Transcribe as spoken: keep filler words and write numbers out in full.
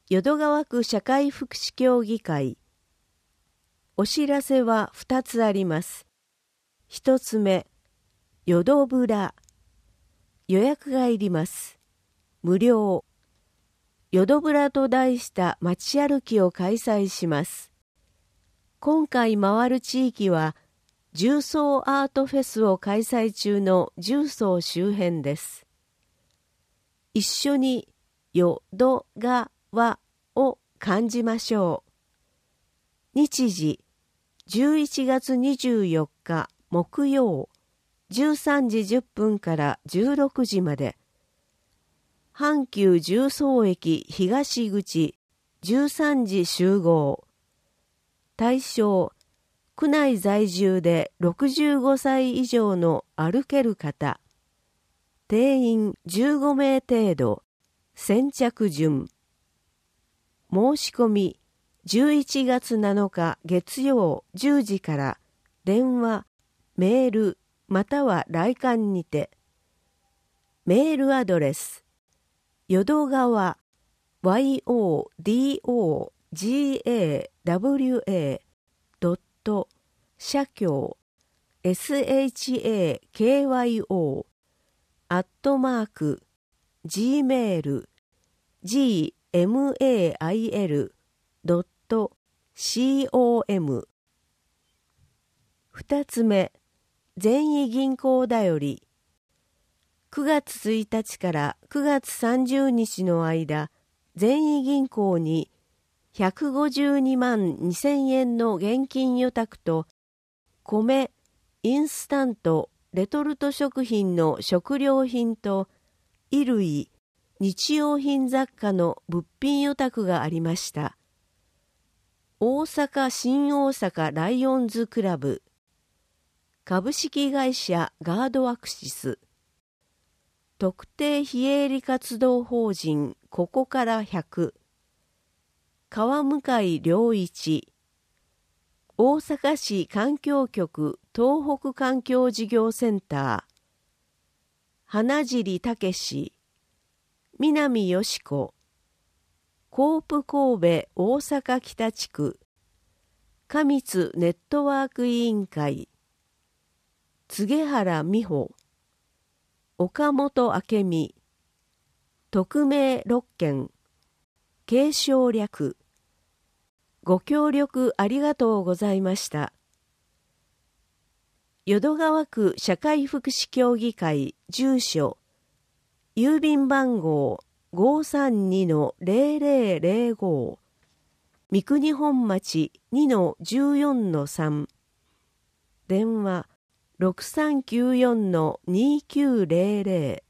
淀川区社会福祉協議会。お知らせはふたつあります。ひとつめ、淀ブラ。予約がいります。無料。淀ブラと題した街歩きを開催します。今回回る地域は、重曹アートフェスを開催中の重曹周辺です。一緒に淀川を感じましょう。日時、じゅういちがつにじゅうよっか木曜、じゅうさんじじゅっぷんからじゅうろくじまで。阪急重曹駅東口じゅうさんじ集合。対象、区内在住でろくじゅうごさい以上の歩ける方。定員じゅうごめい程度。先着順。申し込みじゅういちがつなのか月曜じゅうじから電話、メールまたは来館にて。メールアドレス淀川 ヨドガワ 社協 シャキョウ アットマーク gmail ジーメール ドット コム。 二つ目、善意銀行だより。くがつついたちからくがつさんじゅうにちの間、善意銀行にひゃくごじゅうにまんにせんえんの現金預託と、米、インスタント、レトルト食品の食料品と、衣類、日用品雑貨の物品預託がありました。大阪新大阪ライオンズクラブ、株式会社ガードアクシス、特定非営利活動法人ここからひゃく、川向良一、大阪市環境局東北環境事業センター、花尻武史、南よし子、コープ神戸大阪北地区、上津ネットワーク委員会、柘原美穂、岡本明美、匿名ろっけん、継承略。ご協力ありがとうございました。淀川区社会福祉協議会住所、郵便番号 ごーさんにのゼロゼロゼロご、三国本町 にのじゅうよんのさん、電話 ろくさんきゅうよんのにきゅうゼロゼロ。